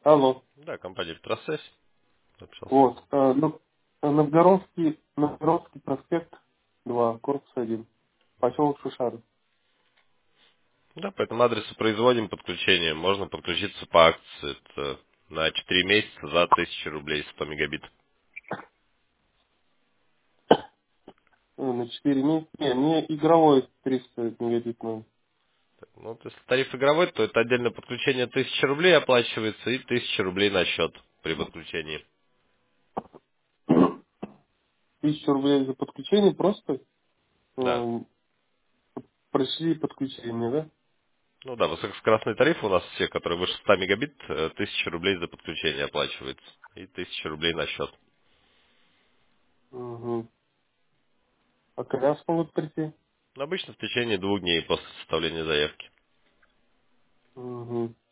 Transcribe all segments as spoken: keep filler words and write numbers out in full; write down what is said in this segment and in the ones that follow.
Алло. Да, компания Петросвязь. Общался. Вот. э, ну, э, Новгородский, Новгородский проспект два, корпус один. Поселок Шишары. Да, по этому адресу производим подключение. Можно подключиться по акции. Это на четыре месяца за тысячу рублей сто мегабит. Э, На четыре месяца. Не, мне игровой триста мегабитный. Ну, вот если тариф игровой, то это отдельное подключение тысяча рублей оплачивается и тысяча рублей на счет при подключении. Тысяча рублей за подключение просто Да. э, прошли подключение, да? Ну да, высокоскоростный тариф у нас все, которые выше ста мегабит, э, тысяча рублей за подключение оплачивается. И тысяча рублей на счет. Угу. А когда смогут прийти? Обычно в течение двух дней после составления заявки. Угу.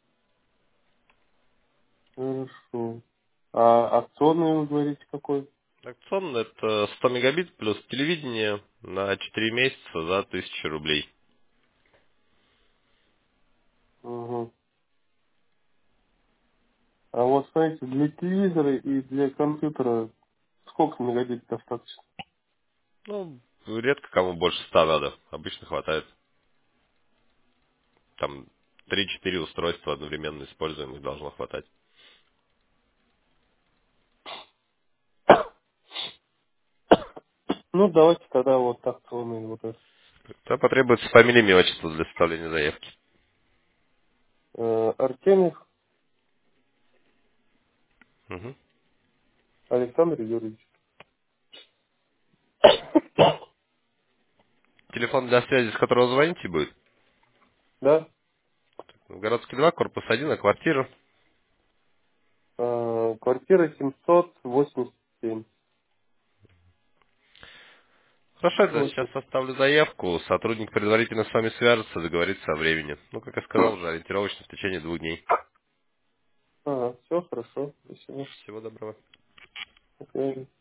Хорошо. А акционный вы говорите какой? Акционно это сто мегабит плюс телевидение на четыре месяца за тысячу рублей. Угу. А вот, знаете, для телевизора и для компьютера сколько мегабит достаточно? Ну, редко кому больше ста надо. Обычно хватает. Там три-четыре устройства одновременно используемых должно хватать. Ну, давайте тогда вот акционный вот этот. Это потребуется фамилия, имя, отчество для составления заявки. Э, Артемьев Мгм. Александр Юрьевич. Телефон для связи, с которого звоните, будет? Да? Городский два, корпус один, а квартира? Э, Квартира семьсот восемьдесят семь. Хорошо, я Восемь. сейчас составлю заявку. Сотрудник предварительно с вами свяжется, договорится о времени. Ну, как я сказал, уже ориентировочно в течение двух дней. Ага, все хорошо. Спасибо. Всего доброго. До связи.